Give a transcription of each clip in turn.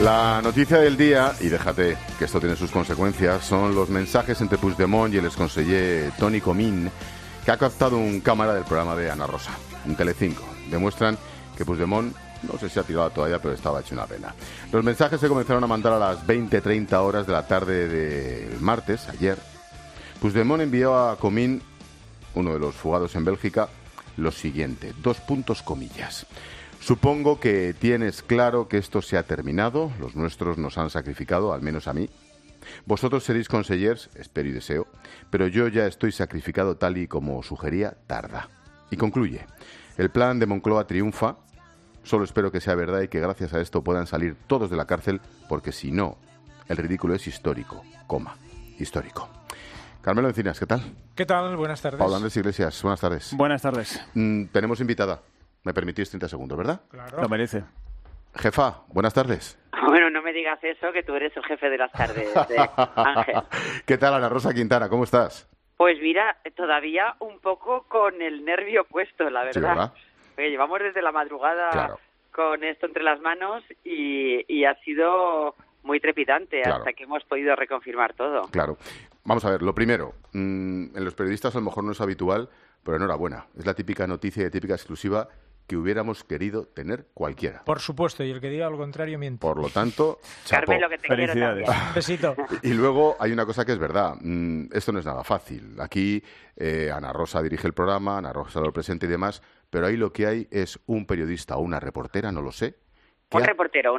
La noticia del día, y déjate que esto tiene sus consecuencias, son los mensajes entre Puigdemont y el exconseller Toni Comín, que ha captado un cámara del programa de Ana Rosa, en Telecinco. Demuestran que Puigdemont, no sé si ha tirado todavía, pero estaba hecho una pena. Los mensajes se comenzaron a mandar a las 20:30 horas de la tarde del martes, ayer. Puigdemont envió a Comín, uno de los fugados en Bélgica, lo siguiente, 2 puntos comillas. Supongo que tienes claro que esto se ha terminado, los nuestros nos han sacrificado, al menos a mí. Vosotros seréis consellers, espero y deseo, pero yo ya estoy sacrificado tal y como sugería Tarda. Y concluye, el plan de Moncloa triunfa, solo espero que sea verdad y que gracias a esto puedan salir todos de la cárcel, porque si no, el ridículo es histórico, histórico. Carmelo Encinas, ¿qué tal? ¿Qué tal? Buenas tardes. Pablo Andrés Iglesias, buenas tardes. Buenas tardes. Tenemos invitada. Me permitís 30 segundos, ¿verdad? Claro. Lo merece. Jefa, buenas tardes. Bueno, no me digas eso, que tú eres el jefe de las tardes, Ángel. ¿Qué tal, Ana Rosa Quintana? ¿Cómo estás? Pues mira, todavía un poco con el nervio puesto, la verdad. Sí, ¿verdad? Porque llevamos desde la madrugada con esto entre las manos y ha sido muy trepidante hasta que hemos podido reconfirmar todo. Claro. Vamos a ver, lo primero, en los periodistas a lo mejor no es habitual, pero enhorabuena. Es la típica noticia y típica exclusiva que hubiéramos querido tener cualquiera. Por supuesto, y el que diga lo contrario miente. Por lo tanto, chapó. Carmen, lo que te Felicidades. Un besito. Y luego hay una cosa que es verdad. Esto no es nada fácil. Aquí Ana Rosa dirige el programa, Ana Rosa lo presenta y demás, pero ahí lo que hay es un periodista o una reportera, no lo sé. Un reportero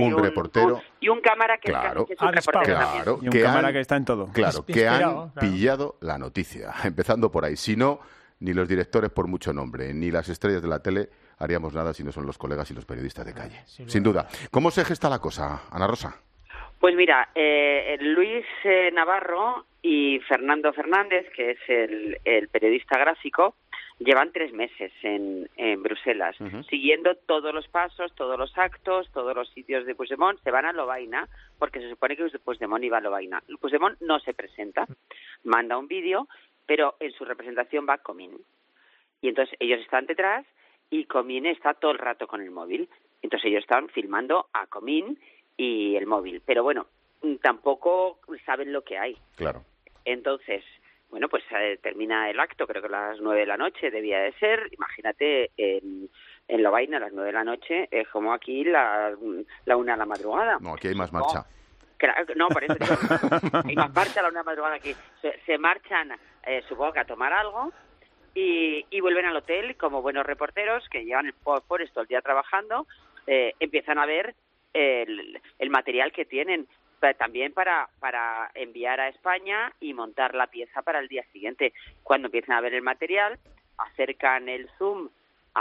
y un cámara que es un reportero también. Y un cámara que está en todo. Claro, que han pillado la noticia, empezando por ahí. Si no, ni los directores por mucho nombre, ni las estrellas de la tele haríamos nada si no son los colegas y los periodistas de calle. Sin duda. ¿Cómo se gesta la cosa, Ana Rosa? Pues mira, Luis Navarro y Fernando Fernández, que es el periodista gráfico, llevan 3 meses en Bruselas, siguiendo todos los pasos, todos los actos, todos los sitios de Puigdemont. Se van a Lovaina, porque se supone que Puigdemont iba a Lovaina. Puigdemont no se presenta, manda un vídeo, pero en su representación va Comín. Y entonces ellos están detrás y Comín está todo el rato con el móvil. Entonces ellos están filmando a Comín y el móvil. Pero bueno, tampoco saben lo que hay. Claro. Entonces, bueno, pues termina el acto, creo que a las 9 de la noche debía de ser. Imagínate, en Lovaina a las 9 de la noche es como aquí la 1 de la madrugada. No, aquí hay más marcha. No, por eso digo, hay más marcha a la 1 de la madrugada aquí. Se marchan, supongo que a tomar algo, y vuelven al hotel como buenos reporteros que llevan por esto el día trabajando, empiezan a ver el material que tienen, también para enviar a España y montar la pieza para el día siguiente. Cuando empiezan a ver el material, acercan el zoom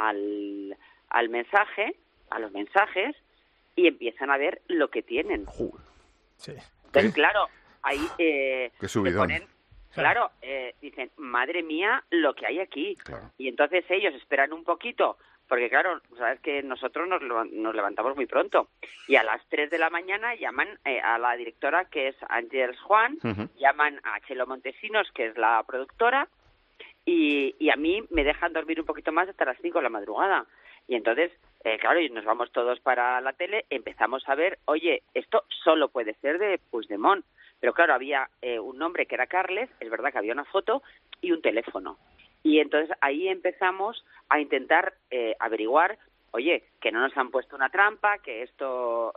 al mensaje, a los mensajes, y empiezan a ver lo que tienen. Sí. Entonces, claro, ahí Qué subidón. se ponen, dicen, madre mía, lo que hay aquí. Claro. Y entonces ellos esperan un poquito, porque claro, sabes que nosotros nos levantamos muy pronto, y a las 3 de la mañana llaman a la directora, que es Ángels Juan, llaman a Chelo Montesinos, que es la productora, y a mí me dejan dormir un poquito más hasta las 5 de la madrugada. Y entonces, claro, y nos vamos todos para la tele, empezamos a ver, oye, esto solo puede ser de Puigdemont. Pero claro, había un nombre que era Carles, es verdad que había una foto y un teléfono. Y entonces ahí empezamos a intentar averiguar, oye, que no nos han puesto una trampa, que esto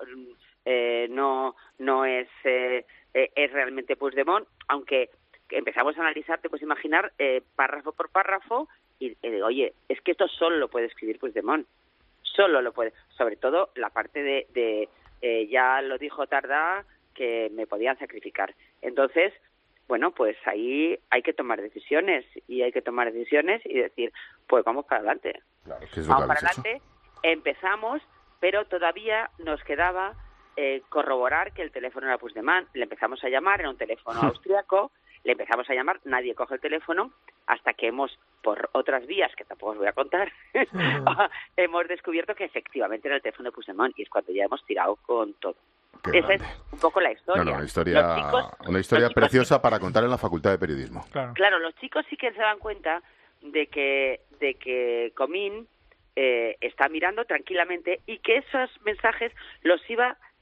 no es realmente Puigdemont, aunque empezamos a analizar, te puedes imaginar, párrafo por párrafo, y oye, es que esto solo lo puede escribir Puigdemont, solo lo puede, sobre todo la parte de ya lo dijo Tardá, que me podían sacrificar. Entonces, bueno, pues ahí hay que tomar decisiones y decir, pues vamos para adelante. Claro, ¿qué es lo vamos que para adelante, empezamos, pero todavía nos quedaba corroborar que el teléfono era Puigdemont. Le empezamos a llamar, era un teléfono austriaco, le empezamos a llamar, nadie coge el teléfono, hasta que por otras vías, que tampoco os voy a contar, hemos descubierto que efectivamente era el teléfono de Puigdemont, y es cuando ya hemos tirado con todo. Esa es un poco la historia. Una historia preciosa para contar en la Facultad de Periodismo. Claro, los chicos sí que se dan cuenta de que Comín está mirando tranquilamente y que esos mensajes los iba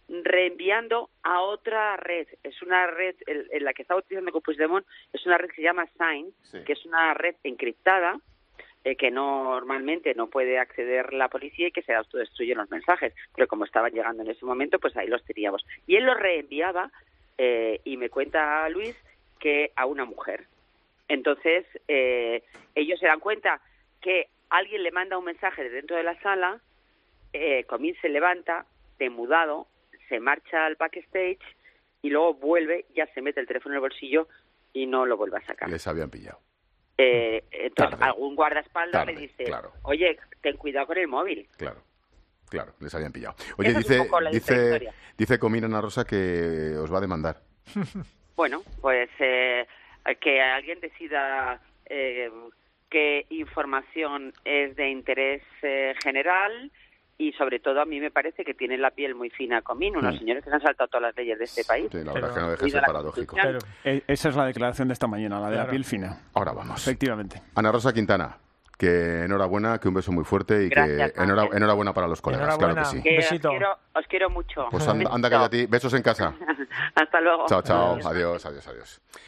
reenviando a otra red. Es una red, en la que estaba utilizando con Puigdemont, es una red que se llama Sign, Sí. que es una red encriptada, que normalmente no puede acceder la policía y que se autodestruyen los mensajes. Pero como estaban llegando en ese momento, pues ahí los teníamos. Y él los reenviaba, y me cuenta Luis que a una mujer. Entonces, ellos se dan cuenta que alguien le manda un mensaje de dentro de la sala, Comín se levanta, demudado, se marcha al backstage y luego vuelve, ya se mete el teléfono en el bolsillo y no lo vuelve a sacar. Les habían pillado. Entonces, Tarde. algún guardaespaldas le dice, claro. oye, ten cuidado con el móvil. Claro, les habían pillado. Oye, Esa es un poco la historia. dice Comín, Ana Rosa, que os va a demandar. Bueno, pues que alguien decida qué información es de interés general, y sobre todo a mí me parece que tiene la piel muy fina Comín, unos señores que se han saltado todas las leyes de este país. Sí, la verdad es que no deja de Cuida ser la paradójico. Constitución. Esa es la declaración de esta mañana, la de la Claro. piel fina. Ahora vamos. Efectivamente. Ana Rosa Quintana, que enhorabuena, que un beso muy fuerte y Gracias, que Ángel. enhorabuena para los colegas, claro que Enhorabuena. sí. Que Besito. os quiero mucho. Pues anda que ya a ti. Besos en casa. Hasta luego. Chao, chao. Adiós.